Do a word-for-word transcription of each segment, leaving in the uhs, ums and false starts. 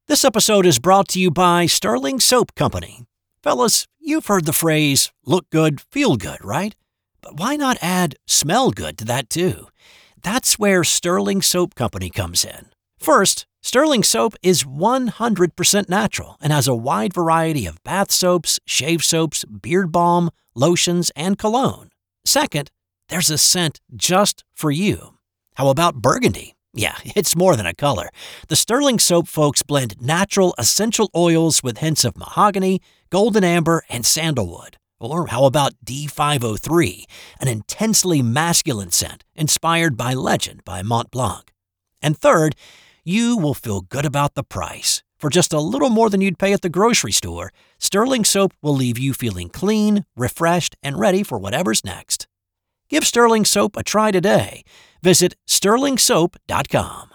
This episode is brought to you by Sterling Soap Company. Fellas, you've heard the phrase, look good, feel good, right? But why not add smell good to that too? That's where Sterling Soap Company comes in. First, Sterling Soap is one hundred percent natural and has a wide variety of bath soaps, shave soaps, beard balm, lotions, and cologne. Second, there's a scent just for you. How about burgundy? Yeah, it's more than a color. The Sterling Soap folks blend natural essential oils with hints of mahogany, golden amber, and sandalwood. Or how about D five oh three, an intensely masculine scent inspired by Legend by Mont Blanc. And third, you will feel good about the price. For just a little more than you'd pay at the grocery store, Sterling Soap will leave you feeling clean, refreshed, and ready for whatever's next. Give Sterling Soap a try today. Visit sterling soap dot com.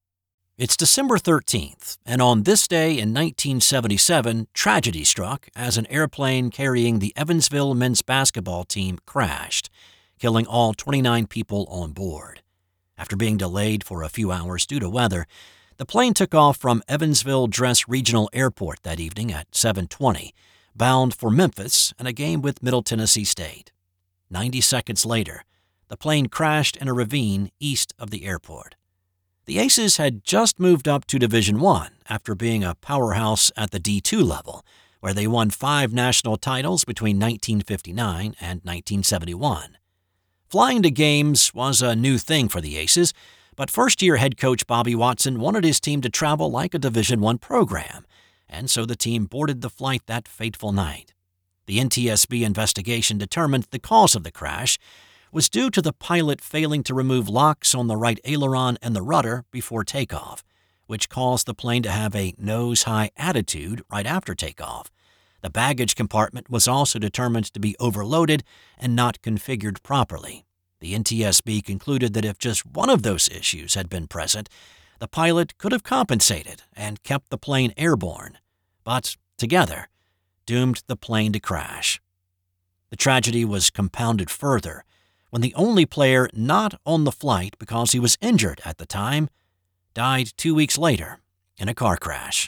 It's December thirteenth, and on this day in nineteen seventy-seven, tragedy struck as an airplane carrying the Evansville men's basketball team crashed, killing all twenty-nine people on board. After being delayed for a few hours due to weather, the plane took off from Evansville Dress Regional Airport that evening at seven twenty, bound for Memphis and a game with Middle Tennessee State. Ninety seconds later, the plane crashed in a ravine east of the airport. The Aces had just moved up to Division One after being a powerhouse at the D two level, where they won five national titles between nineteen fifty-nine and nineteen seventy-one. Flying to games was a new thing for the Aces, but first-year head coach Bobby Watson wanted his team to travel like a Division One program, and so the team boarded the flight that fateful night. The N T S B investigation determined the cause of the crash was due to the pilot failing to remove locks on the right aileron and the rudder before takeoff, which caused the plane to have a nose-high attitude right after takeoff. The baggage compartment was also determined to be overloaded and not configured properly. The N T S B concluded that if just one of those issues had been present, the pilot could have compensated and kept the plane airborne, but together doomed the plane to crash. The tragedy was compounded further when the only player not on the flight because he was injured at the time died two weeks later in a car crash.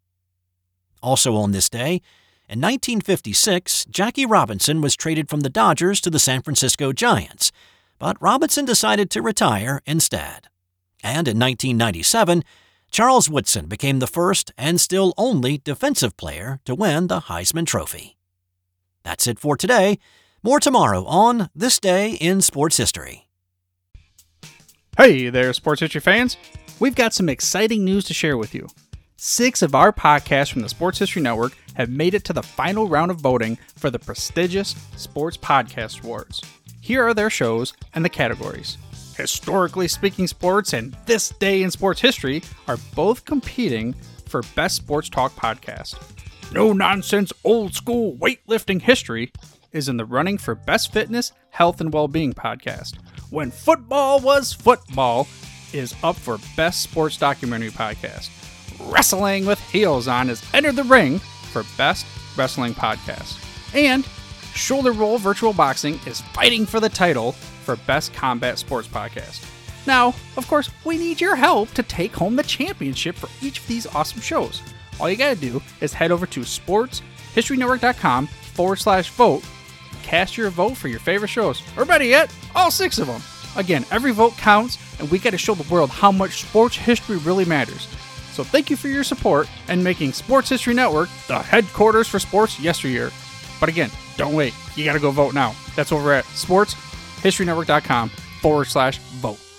Also on this day, in nineteen fifty-six, Jackie Robinson was traded from the Dodgers to the San Francisco Giants, but Robinson decided to retire instead. And in nineteen ninety-seven, Charles Woodson became the first and still only defensive player to win the Heisman Trophy. That's it for today. More tomorrow on This Day in Sports History. Hey there, sports history fans. We've got some exciting news to share with you. Six of our podcasts from the Sports History Network have made it to the final round of voting for the prestigious Sports Podcast Awards. Here are their shows and the categories. Historically Speaking Sports and This Day in Sports History are both competing for Best Sports Talk Podcast. No Nonsense Old School Weightlifting History is in the running for Best Fitness, Health, and Wellbeing Podcast. When Football Was Football is up for Best Sports Documentary Podcast. Wrestling with Heels On has entered the ring for Best Wrestling Podcast. And Shoulder Roll Virtual Boxing is fighting for the title for Best Combat Sports Podcast. Now, of course, we need your help to take home the championship for each of these awesome shows. All you gotta do is head over to sportshistorynetwork.com forward slash vote. Cast your vote for your favorite shows, or better yet, all six of them. Again, every vote counts, and we got to show the world how much sports history really matters. So thank you for your support and making Sports History Network the headquarters for sports yesteryear. But again, don't wait. You got to go vote now. That's over at sportshistorynetwork.com forward slash vote.